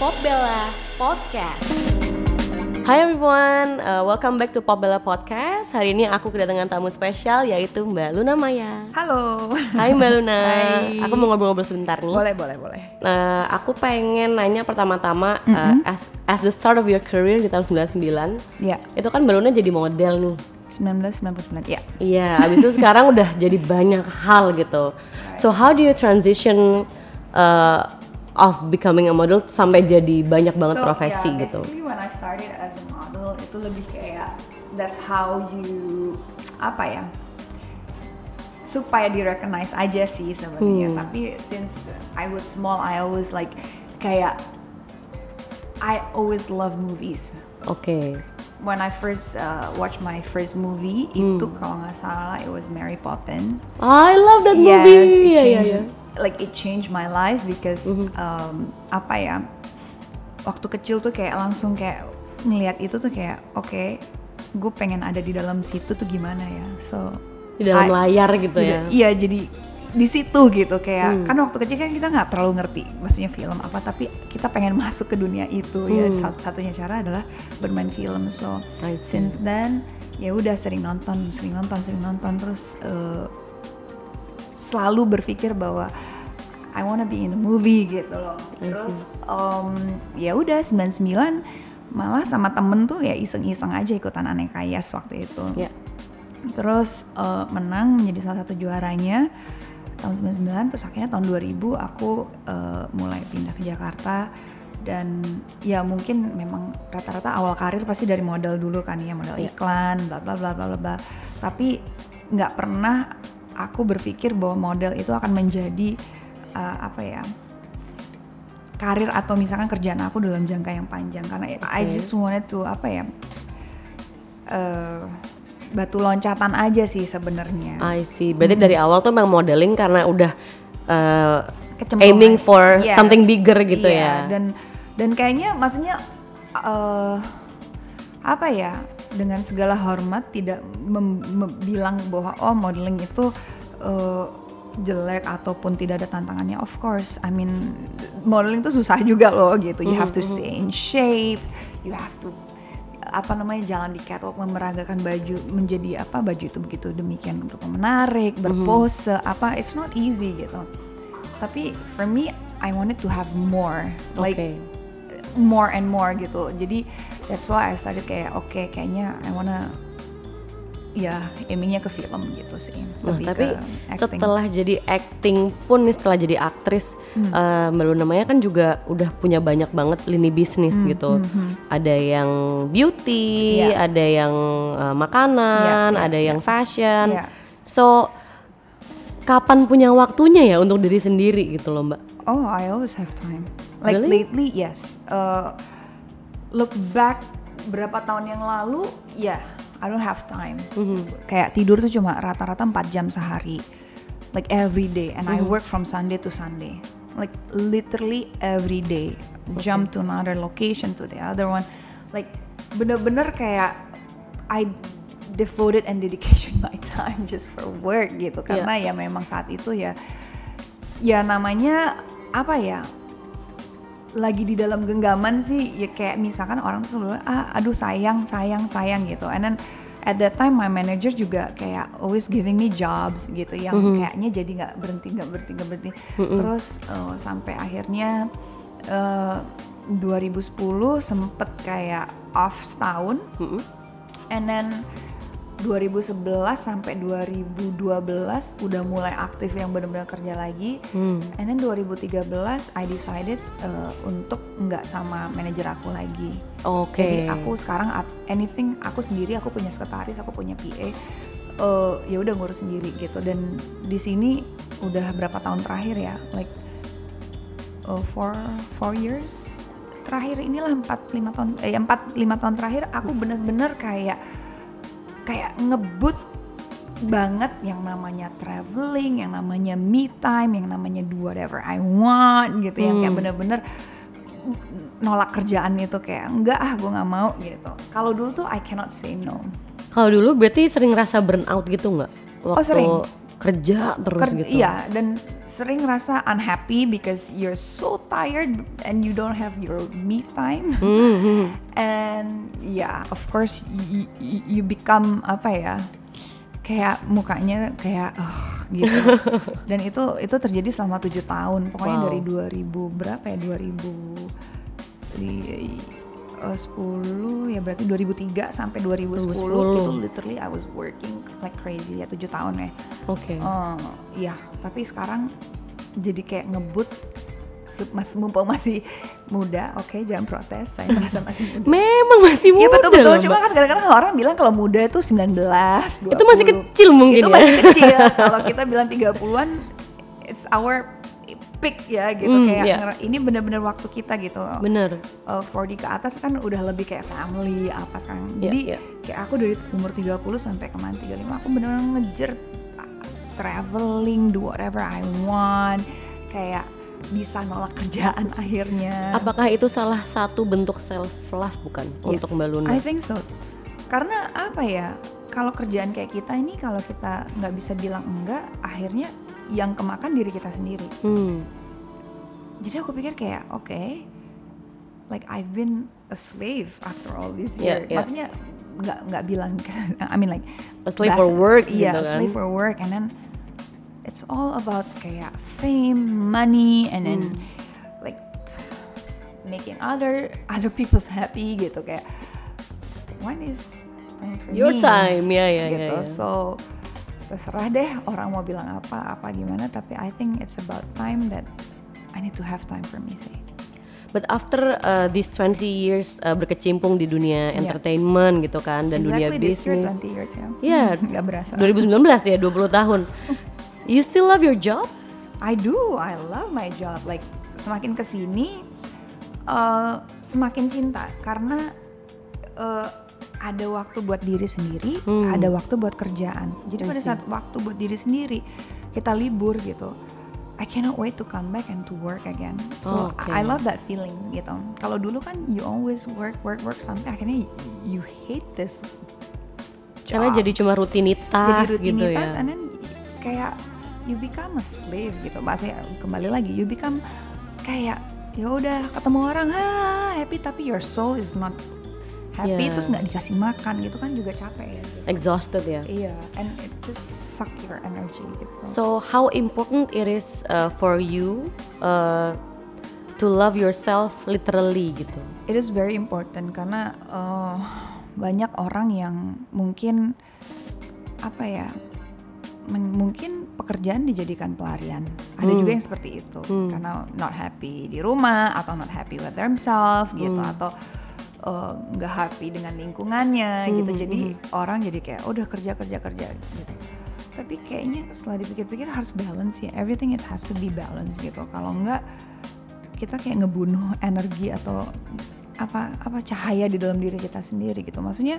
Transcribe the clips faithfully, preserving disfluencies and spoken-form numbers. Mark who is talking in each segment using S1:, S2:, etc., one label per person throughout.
S1: Popbella Podcast. Hi everyone, uh, welcome back to Popbella Podcast. Hari ini aku kedatangan tamu spesial yaitu Mbak Luna Maya.
S2: Halo.
S1: Hai Mbak Luna.
S2: Hai.
S1: Aku mau ngobrol-ngobrol sebentar nih.
S2: Boleh, boleh, boleh.
S1: Uh, aku pengen nanya pertama-tama, mm-hmm. uh, as, as the start of your career di tahun sembilan puluh sembilan,
S2: Iya.
S1: Itu kan Mbak Luna jadi model nih.
S2: seribu sembilan ratus sembilan puluh sembilan, ya.
S1: Iya, abis itu sekarang udah jadi banyak hal gitu. So how do you transition uh, of becoming a model sampai jadi banyak banget
S2: so,
S1: profesi
S2: yeah,
S1: gitu?
S2: Basically when I started as a model itu lebih kayak that's how you apa ya? Supaya di-recognize aja sih sebenarnya. Hmm. Tapi since I was small, I always like kayak I always love movies.
S1: Oke. Okay.
S2: When I first uh, watched my first movie, hmm. itu kalau nggak salah it was Mary Poppins.
S1: I love that
S2: yes,
S1: movie.
S2: It
S1: yeah,
S2: changed,
S1: yeah, yeah.
S2: Like it changed my life because mm-hmm. um, apa ya? Waktu kecil tuh kayak langsung kayak ngelihat itu tuh kayak oke, okay, gue pengen ada di dalam situ tuh gimana ya? So
S1: di dalam I, layar gitu
S2: di,
S1: ya?
S2: Iya, jadi di situ gitu kayak hmm. kan waktu kecil kan kita nggak terlalu ngerti maksudnya film apa, tapi kita pengen masuk ke dunia itu hmm. ya satu-satunya cara adalah bermain film. So since then ya udah sering nonton sering nonton sering nonton terus uh, selalu berpikir bahwa I wanna be in a movie gitu loh. Terus um, ya udah sembilan puluh sembilan malah sama temen tuh ya iseng-iseng aja ikutan Aneka Yas waktu itu. Yeah. Terus uh, menang menjadi salah satu juaranya tahun sembilan puluh sembilan, terus akhirnya tahun dua ribu aku uh, mulai pindah ke Jakarta. Dan ya mungkin memang rata-rata awal karir pasti dari model dulu kan ya, model yeah. iklan bla bla bla bla bla. Tapi nggak pernah aku berpikir bahwa model itu akan menjadi uh, apa ya karir atau misalkan kerjaan aku dalam jangka yang panjang, karena okay. I just wanted to apa ya uh, batu loncatan aja sih sebenarnya.
S1: I see. Berarti hmm. dari awal tuh memang modeling karena udah uh, aiming for yes. something bigger gitu
S2: yeah.
S1: ya.
S2: Dan dan kayaknya maksudnya uh, apa ya, dengan segala hormat tidak mem- mem- bilang bahwa oh modeling itu uh, jelek ataupun tidak ada tantangannya. Of course, I mean modeling itu susah juga loh gitu. You mm-hmm. have to stay in shape, you have to apa namanya jalan di catwalk memeragakan baju menjadi apa baju itu begitu demikian untuk menarik, berpose mm-hmm. apa it's not easy gitu. Tapi for me I wanted to have more like okay. more and more gitu. Jadi that's why I started kayak oke okay, kayaknya I wanna ya aimingnya ke film gitu sih.
S1: Nah, tapi setelah jadi acting pun nih, setelah jadi aktris hmm. uh, Mbak Luna Maya kan juga udah punya banyak banget lini bisnis hmm, gitu. Hmm, hmm. Ada yang beauty, yeah. ada yang uh, makanan, yeah, yeah, ada yeah. yang fashion. Yeah. So kapan punya waktunya ya untuk diri sendiri gitu loh Mbak?
S2: Oh, I always have time. Like
S1: really?
S2: Lately, yes. Uh, look back berapa tahun yang lalu, ya. Yeah. I don't have time. Mm-hmm. Kayak tidur tuh cuma rata-rata empat jam sehari. Like every day. And mm-hmm. I work from Sunday to Sunday. Like literally every day. Okay. Jump to another location, to the other one. Like bener-bener kayak I devoted and dedication my time just for work gitu. Karena yeah. ya memang saat itu ya ya namanya apa ya, lagi di dalam genggaman sih ya, kayak misalkan orang tuh selalu ah aduh sayang sayang sayang gitu. And then at that time my manager juga kayak always giving me jobs gitu yang mm-hmm. kayaknya jadi nggak berhenti nggak berhenti nggak berhenti mm-hmm. terus uh, sampai akhirnya uh, dua ribu sepuluh sempet kayak off setahun mm-hmm. and then dua ribu sebelas sampai dua ribu dua belas udah mulai aktif yang benar-benar kerja lagi. Hmm. And then dua ribu tiga belas I decided uh, untuk nggak sama manajer aku lagi.
S1: Oke. Okay.
S2: Jadi aku sekarang anything aku sendiri, aku punya sekretaris, aku punya P A. Uh, ya udah ngurus sendiri gitu. Dan di sini udah berapa tahun terakhir ya, like uh, four four years terakhir inilah empat lima tahun eh empat lima tahun terakhir aku benar-benar kayak kayak ngebut banget yang namanya traveling, yang namanya me time, yang namanya do whatever I want gitu, hmm. yang kayak bener-bener nolak kerjaan itu kayak enggak ah gue nggak mau gitu. Kalau dulu tuh I cannot say no.
S1: Kalau dulu berarti sering rasa burn out gitu nggak? Waktu
S2: oh sering.
S1: kerja terus
S2: Ker-
S1: gitu.
S2: Iya, dan sering rasa unhappy because you're so tired and you don't have your me time.
S1: Mm-hmm.
S2: And yeah, of course you, you become apa ya, kayak mukanya kayak uh, gitu. Dan itu itu terjadi selama tujuh tahun. Pokoknya
S1: wow.
S2: dari dua ribu berapa ya, dua ribu sepuluh ya, berarti dua ribu tiga sampai dua ribu sepuluh itu literally I was working like crazy ya, tujuh tahun ya.
S1: Oke. Okay.
S2: Uh, ya, tapi sekarang jadi kayak ngebut, mas mumpung masih muda, oke okay, jangan protes, saya bisa masih muda.
S1: Memang masih muda.
S2: Iya betul-betul,
S1: loh,
S2: cuma kan kadang-kadang orang bilang kalau muda itu sembilan belas, dua puluh.
S1: Itu masih kecil mungkin
S2: itu
S1: ya.
S2: masih kecil. Kalau kita bilang tiga puluhan, it's our peak ya gitu,
S1: mm,
S2: kayak
S1: yeah.
S2: ini benar-benar waktu kita gitu.
S1: Bener.
S2: Uh, empat puluh ke atas kan udah lebih kayak family apa kan.
S1: Yeah,
S2: Jadi
S1: yeah.
S2: kayak aku dari umur tiga puluh sampai kemarin tiga puluh lima aku benar-benar ngejar traveling, do whatever I want, kayak bisa nolak kerjaan akhirnya.
S1: Apakah itu salah satu bentuk self love bukan yes, untuk Mbak Luna?
S2: I think so. Karena apa ya? Kalau kerjaan kayak kita ini, kalau kita nggak bisa bilang enggak, akhirnya yang kemakan diri kita sendiri.
S1: Hmm.
S2: Jadi aku pikir kayak oke, okay, like I've been a slave after all this
S1: yeah,
S2: year.
S1: yeah.
S2: Maksudnya nggak nggak bilang, I mean like
S1: a slave for work,
S2: iya,
S1: gitu
S2: a slave
S1: kan?
S2: for work, and then it's all about kayak fame, money, and then hmm. like making other other people's happy gitu, kayak when is time for
S1: your
S2: me?
S1: time, ya ya
S2: gitu.
S1: ya.
S2: So terserah deh orang mau bilang apa apa gimana, tapi I think it's about time that I need to have time for me sih.
S1: But after uh, these twenty years uh, berkecimpung di dunia yeah. entertainment gitu kan, dan
S2: exactly
S1: dunia bisnis.
S2: twenty years ya.
S1: Iya.
S2: Gak berasa.
S1: dua ribu sembilan belas ya, dua puluh tahun. You still love your job?
S2: I do. I love my job. Like semakin kesini uh, semakin cinta karena uh, ada waktu buat diri sendiri, hmm. ada waktu buat kerjaan. Jadi pada saat waktu buat diri sendiri kita libur gitu, I cannot wait to come back and to work again. So oh, okay. I love that feeling gitu. Kalau dulu kan you always work, work, work sampai akhirnya you hate this job.
S1: Karena jadi cuma rutinitas,
S2: jadi rutinitas
S1: gitu ya.
S2: And then kayak you become a slave gitu. Maksudnya kembali lagi you become kayak ya udah ketemu orang ha happy tapi your soul is not happy, yeah. terus nggak dikasih makan gitu kan juga capek ya.
S1: Exhausted ya.
S2: Iya, yeah, and it just suck your energy gitu.
S1: So how important it is uh, for you uh, to love yourself literally gitu?
S2: It is very important karena uh, banyak orang yang mungkin apa ya, men- mungkin pekerjaan dijadikan pelarian. Ada hmm. juga yang seperti itu hmm. karena not happy di rumah atau not happy with themselves gitu, hmm. atau nggak uh, happy dengan lingkungannya hmm, gitu, jadi hmm. orang jadi kayak udah kerja kerja kerja gitu. Tapi kayaknya setelah dipikir-pikir harus balance ya, everything it has to be balance gitu. Kalau nggak kita kayak ngebunuh energi atau apa apa cahaya di dalam diri kita sendiri gitu. Maksudnya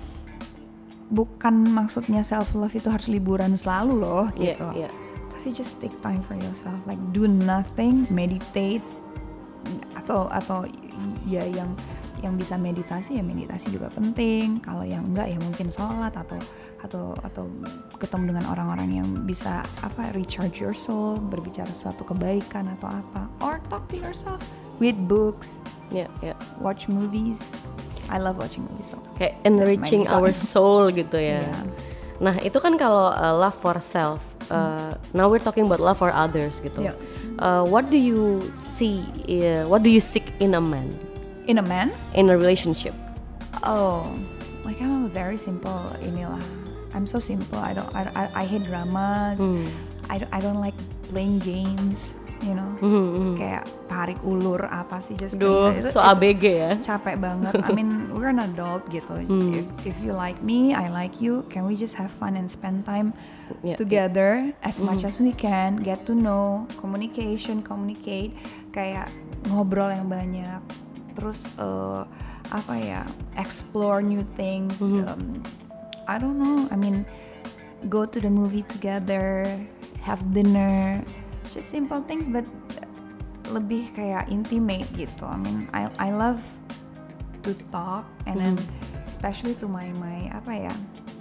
S2: bukan maksudnya self love itu harus liburan selalu loh gitu. Yeah, yeah. Tapi just take time for yourself, like do nothing, meditate atau atau ya yang yang bisa meditasi ya meditasi juga penting. Kalau yang enggak ya mungkin sholat atau atau atau ketemu dengan orang-orang yang bisa apa recharge your soul, berbicara suatu kebaikan atau apa, or talk to yourself, read books,
S1: yeah, yeah.
S2: watch movies. I love watching movies. So
S1: kayak enriching our soul gitu ya. Yeah. Nah itu kan kalau uh, love for self. Uh, hmm. Now we're talking about love for others gitu. Yeah. Uh, what do you see? Uh, what do you seek in a man?
S2: In a man?
S1: In a relationship.
S2: Oh, like I'm a very simple inilah. I'm so simple. I don't. I I, I hate dramas. Hmm. I don't. I don't like playing games. You know, mm-hmm. kayak tarik ulur apa sih just.
S1: Duh,
S2: kayak,
S1: so A B G ya.
S2: Capek banget. I mean, we're an adult gitu. Hmm. If, if you like me, I like you. Can we just have fun and spend time yeah, together yeah. as mm. much as we can? Get to know, communication, communicate. Kayak ngobrol yang banyak. Terus uh, apa ya, explore new things. Mm-hmm. um, I don't know, I mean go to the movie together, have dinner, just simple things but lebih kayak intimate gitu. I mean I I love to talk and mm-hmm. then especially to my my apa ya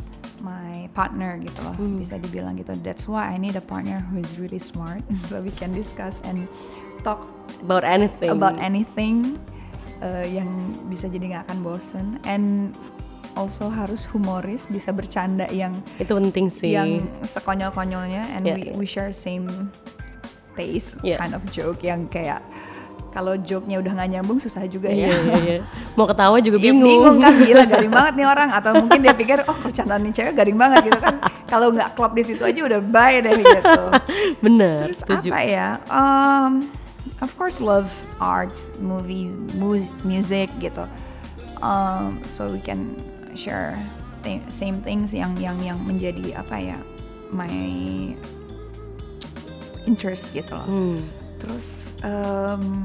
S2: my partner gitu loh, hmm. bisa dibilang gitu. That's why I need a partner who is really smart, so we can discuss and talk
S1: about anything.
S2: About anything uh, yang bisa jadi nggak akan bosen, and also harus humoris, bisa bercanda yang
S1: itu penting sih.
S2: Yang sekonyol-konyolnya, and yeah, we yeah. we share same taste yeah. kind of joke yang kayak kalau joke-nya udah nggak nyambung susah juga ya.
S1: Iya, iya, iya. Mau ketawa juga bingung.
S2: Ya, bingung kan, gila garing banget nih orang. Atau mungkin dia pikir, oh percandaan nih cewek garing banget gitu kan. Kalau nggak klop di situ aja udah bye deh gitu.
S1: Bener,
S2: terus
S1: setuju.
S2: apa ya? Um, of course love arts, movies, mu- music gitu. Um, so we can share th- same things yang yang yang menjadi apa ya, my interest gitu loh. Hmm. Terus um,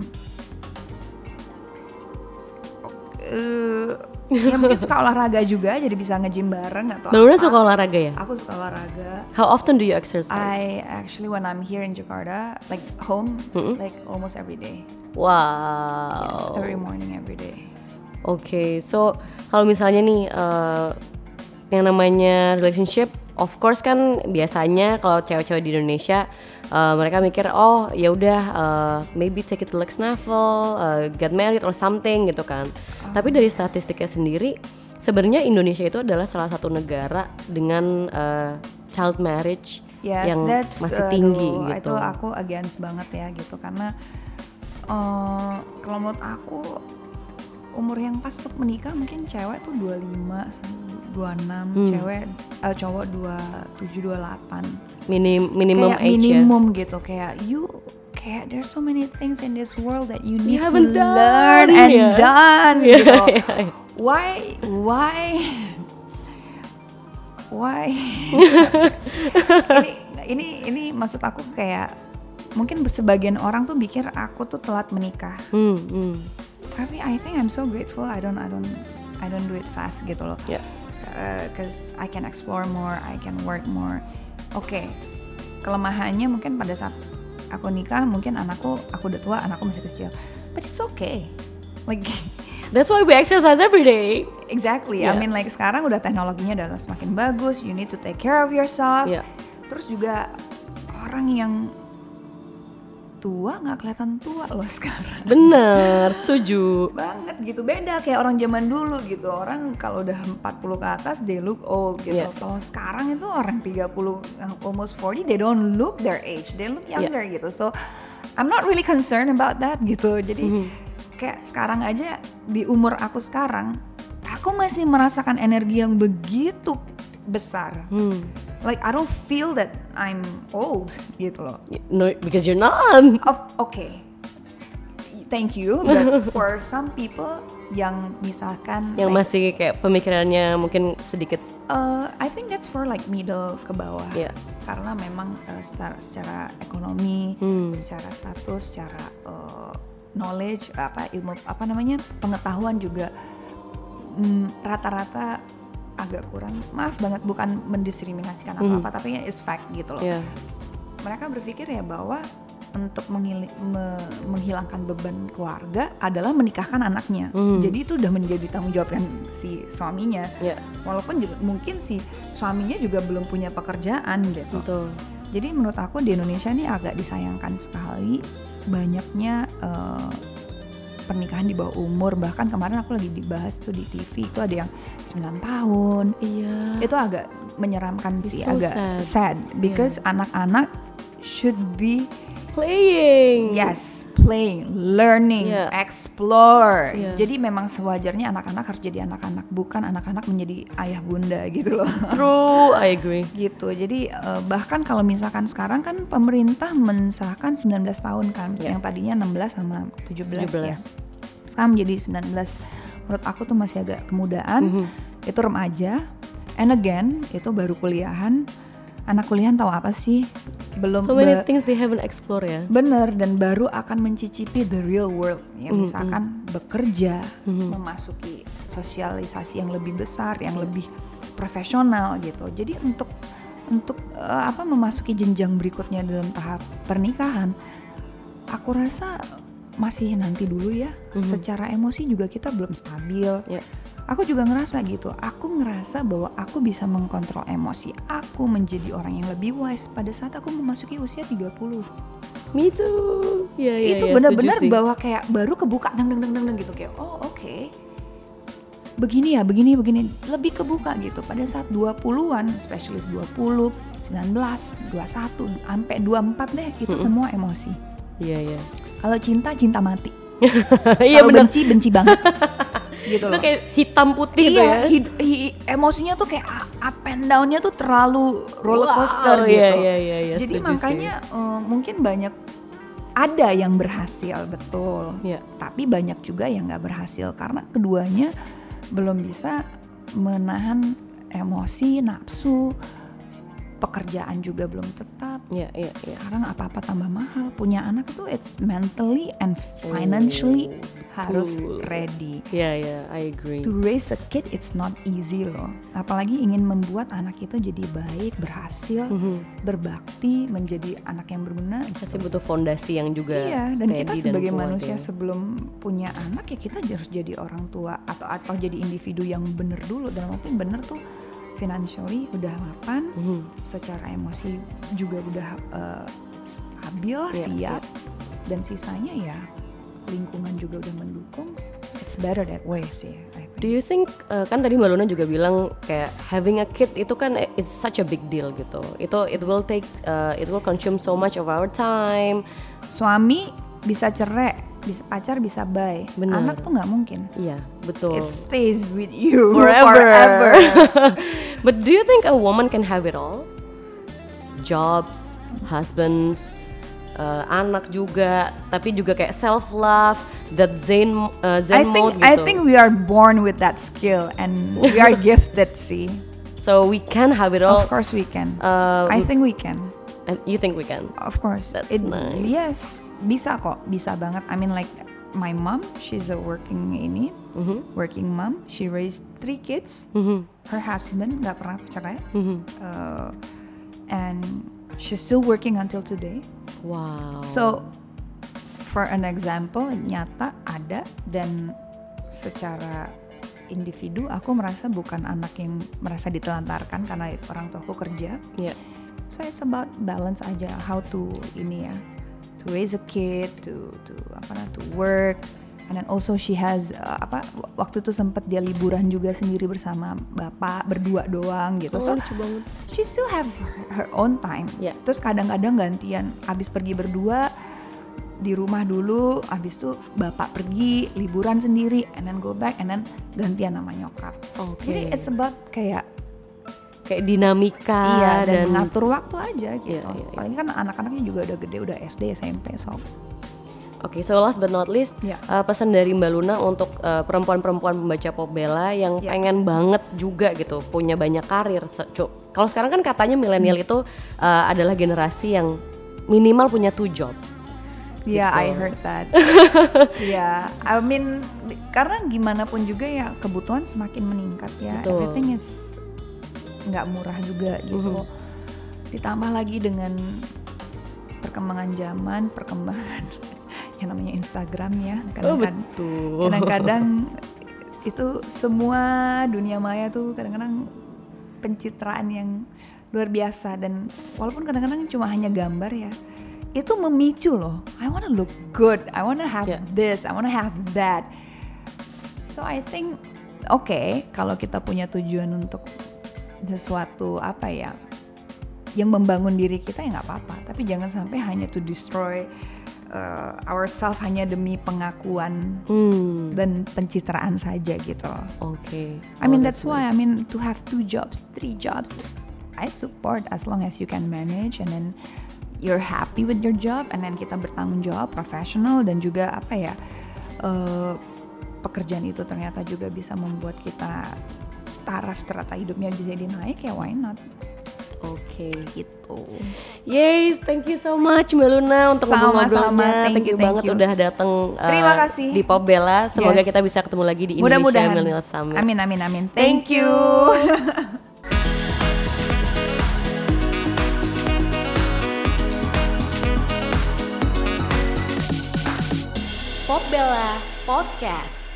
S2: uh, ya mungkin suka olahraga juga, jadi bisa nge-gym bareng atau
S1: Bener-bener suka olahraga ya?
S2: Aku suka olahraga.
S1: How often do you exercise?
S2: I actually when I'm here in Jakarta, like home, mm-hmm. like almost every day.
S1: Wow.
S2: Yes, every morning, every day.
S1: Oke, okay, so kalau misalnya nih uh, yang namanya relationship, of course kan biasanya kalau cewek-cewek di Indonesia uh, mereka mikir oh ya udah uh, maybe take it to next level, uh, get married or something gitu kan. Oh. Tapi dari statistiknya sendiri sebenarnya Indonesia itu adalah salah satu negara dengan uh, child marriage
S2: yes,
S1: yang masih
S2: uh,
S1: tinggi
S2: aduh,
S1: gitu.
S2: Itu aku against banget ya gitu, karena uh, kalau menurut aku umur yang pas untuk menikah mungkin cewek tuh dua puluh lima sampai dua puluh enam, hmm. cewek uh, cowok dua puluh tujuh dua puluh delapan. Minim
S1: minimum
S2: kayak
S1: age
S2: minimum
S1: ya.
S2: Gitu kayak you kayak there's so many things in this world that you need
S1: you
S2: to
S1: done,
S2: learn and
S1: yeah.
S2: done
S1: yeah,
S2: gitu.
S1: Yeah, yeah.
S2: Why why why ini ini ini maksud aku kayak mungkin sebagian orang tuh pikir aku tuh telat menikah. Hmm, hmm. Tapi I think I'm so grateful. I don't, I don't, I don't do it fast gitu loh.
S1: Yeah.
S2: Uh, Cause I can explore more, I can work more. Oke, okay. Kelemahannya mungkin pada saat aku nikah, mungkin anakku, aku udah tua, anakku masih kecil. But it's okay. Like
S1: that's why we exercise every day.
S2: Exactly. Yeah. I mean like sekarang udah teknologinya udah semakin bagus. You need to take care of yourself.
S1: Yeah.
S2: Terus juga orang yang tua nggak kelihatan tua loh sekarang.
S1: Bener, setuju
S2: banget gitu. Beda kayak orang zaman dulu gitu, orang kalau udah empat puluh ke atas they look old gitu. Yeah. Kalau sekarang itu orang tiga puluh almost forty they don't look their age, they look younger yeah. gitu. So I'm not really concerned about that gitu. Jadi mm-hmm. kayak sekarang aja di umur aku sekarang aku masih merasakan energi yang begitu besar. Hmm. Like I don't feel that I'm old gitu loh.
S1: No, because you're not.
S2: Oh, okay. Thank you. But for some people yang misalkan
S1: yang
S2: like,
S1: masih kayak pemikirannya mungkin sedikit.
S2: Uh, I think that's for like middle ke bawah.
S1: Yeah.
S2: Karena memang uh, secara, secara ekonomi, hmm. secara status, secara uh, knowledge, apa ilmu apa namanya pengetahuan juga mm, rata-rata agak kurang. Maaf banget bukan mendiskriminasikan mm. apa-apa, tapi it's fact gitu loh. Yeah. Mereka berpikir ya bahwa untuk menghil- me- menghilangkan beban keluarga adalah menikahkan anaknya. Mm. Jadi itu udah menjadi tanggung jawab si suaminya. Yeah. Walaupun juga, mungkin si suaminya juga belum punya pekerjaan gitu.
S1: Betul.
S2: Jadi menurut aku di Indonesia ini agak disayangkan sekali banyaknya uh, pernikahan di bawah umur. Bahkan kemarin aku lagi dibahas tuh di T V itu ada yang sembilan tahun. Iya. Itu agak menyeramkan sih, so agak sad, sad because yeah. anak-anak should be
S1: playing.
S2: Yes, playing, learning, yeah. explore.
S1: Yeah.
S2: Jadi memang sewajarnya anak-anak harus jadi anak-anak, bukan anak-anak menjadi ayah bunda gitu loh.
S1: True, I agree.
S2: Gitu. Jadi uh, bahkan kalau misalkan sekarang kan pemerintah mensahkan sembilan belas tahun kan, yeah. yang tadinya enam belas sama tujuh belas, tujuh belas. Ya. Sekarang menjadi sembilan belas. Menurut aku tuh masih agak kemudaan. Mm-hmm. Itu remaja. And again, itu baru kuliahan. Anak kuliahan tahu apa sih? Belum
S1: so many be- things they haven't explore ya.
S2: Bener, dan baru akan mencicipi the real world. Ya, mm-hmm. misalkan bekerja, mm-hmm. memasuki sosialisasi yang lebih besar, yang lebih profesional gitu. Jadi untuk untuk uh, apa memasuki jenjang berikutnya dalam tahap pernikahan, aku rasa masih nanti dulu ya. Mm-hmm. Secara emosi juga kita belum stabil. Yeah. aku juga ngerasa gitu. Aku ngerasa bahwa aku bisa mengkontrol emosi. Aku menjadi orang yang lebih wise pada saat aku memasuki usia tiga puluh.
S1: Me too. Ya, ya,
S2: Itu
S1: ya,
S2: benar-benar bahwa kayak baru kebuka deng deng deng deng gitu kayak oh oke. Okay. Begini ya, begini begini. Lebih kebuka gitu. Pada saat dua puluhan, especially dua puluh, sembilan belas, dua puluh satu sampai dua puluh empat deh itu mm-mm. semua emosi.
S1: Iya, iya.
S2: Kalau cinta, cinta mati.
S1: Iya
S2: benar. Benci, benci banget. Gitu
S1: itu
S2: loh.
S1: Kayak hitam putih
S2: iya,
S1: tuh ya.
S2: Hi, hi, emosinya tuh kayak up and down-nya tuh terlalu roller coaster
S1: wow,
S2: gitu.
S1: Iya, iya, iya, iya,
S2: jadi makanya uh, mungkin banyak ada yang berhasil betul. Iya. Tapi banyak juga yang nggak berhasil karena keduanya belum bisa menahan emosi, nafsu. Pekerjaan juga belum tetap.
S1: Yeah, yeah, yeah.
S2: Sekarang apa-apa tambah mahal. Punya anak itu it's mentally and financially oh, harus cool. ready.
S1: Yeah, yeah, I agree.
S2: To raise a kid it's not easy loh. Apalagi ingin membuat anak itu jadi baik, berhasil, mm-hmm. berbakti, menjadi anak yang berguna.
S1: Pasti butuh fondasi yang juga
S2: iya, dan kita sebagai
S1: dan
S2: manusia
S1: ya.
S2: Sebelum punya anak ya kita harus jadi orang tua atau atau jadi individu yang benar dulu. Dan mungkin benar tuh financially udah mapan, mm-hmm. secara emosi juga udah uh, stabil, yeah, siap, yeah. dan sisanya ya lingkungan juga udah mendukung. It's better that way sih. I think.
S1: Do you think uh, kan tadi Mbak Luna juga bilang kayak having a kid itu kan it's such a big deal gitu. Itu it will take, uh, it will consume so much of our time.
S2: Suami bisa cerai. Bisa pacar bisa bye.
S1: Bener.
S2: Anak tuh nggak mungkin.
S1: Iya, betul.
S2: It stays with you
S1: forever.
S2: forever.
S1: But do you think a woman can have it all? Jobs, husbands, uh, anak juga, tapi juga kayak self love, that zen uh, zen
S2: I think,
S1: mode gitu.
S2: I think we are born with that skill and we are gifted sih.
S1: So we can have it all.
S2: Of course we can.
S1: Um,
S2: I think we can.
S1: And you think we can?
S2: Of course.
S1: That's
S2: it,
S1: nice.
S2: Yes. Bisa kok, bisa banget. I mean like my mom, she's a working ini, mm-hmm. working mom. She raised three kids. Mm-hmm. Her husband nggak pernah cerai, mm-hmm. uh, and she's still working until today.
S1: Wow.
S2: So for an example nyata ada dan secara individu aku merasa bukan anak yang merasa ditelantarkan karena orang tuaku kerja.
S1: Yeah.
S2: So it's about balance aja, how to ini ya. To raise a kid, to to apa to work, and then also she has uh, apa waktu itu sempat dia liburan juga sendiri bersama bapak berdua doang gitu.
S1: Oh,
S2: so
S1: lucu banget.
S2: She still have her, her own time.
S1: Yeah.
S2: Terus kadang-kadang gantian, abis pergi berdua di rumah dulu, abis itu bapak pergi liburan sendiri, and then go back, and then gantian sama nyokap.
S1: Okay.
S2: Jadi it's about kayak
S1: kayak dinamika
S2: iya, dan,
S1: dan
S2: ngatur waktu aja gitu.
S1: Iya, iya, iya.
S2: Apalagi kan anak-anaknya juga udah gede, udah S D, S M P, so.
S1: Oke, okay, so last but not least, yeah. uh, pesan dari Mbak Luna untuk uh, perempuan-perempuan pembaca Popbella yang yeah. pengen banget juga gitu punya banyak karir. Kalau sekarang kan katanya milenial hmm. itu uh, adalah generasi yang minimal punya two jobs.
S2: Ya, yeah,
S1: gitu.
S2: I heard that. Ya, yeah, I mean karena gimana pun juga ya kebutuhan semakin meningkat ya. Betul. Everything is nggak murah juga gitu. Mm-hmm. Ditambah lagi dengan perkembangan zaman, perkembangan yang namanya Instagram ya. Kadang-kadang,
S1: oh,
S2: kadang-kadang itu semua dunia maya tuh kadang-kadang pencitraan yang luar biasa dan walaupun kadang-kadang cuma hanya gambar ya, itu memicu loh. I wanna look good, I wanna have yeah. this, I wanna have that. So I think oke okay, kalau kita punya tujuan untuk sesuatu apa ya yang membangun diri kita ya nggak apa-apa, tapi jangan sampai hanya to destroy uh, ourselves hanya demi pengakuan hmm. dan pencitraan saja gitu.
S1: Oke. Okay.
S2: I mean oh, that's, that's why nice. I mean to have two jobs, three jobs, I support as long as you can manage and then you're happy with your job and then kita bertanggung jawab, profesional dan juga apa ya uh, pekerjaan itu ternyata juga bisa membuat kita taraf ternyata hidupnya jadi naik ya why not?
S1: Oke, okay.
S2: Gitu.
S1: Yes, thank you so much Mbak Luna untuk ngobrol-ngobrolnya. Thank, thank you thank banget you. Udah datang uh, di Popbella. Semoga yes. kita bisa ketemu lagi di Indonesia Millennial Summit.
S2: Amin amin amin.
S1: Thank, thank you. Popbella Podcast.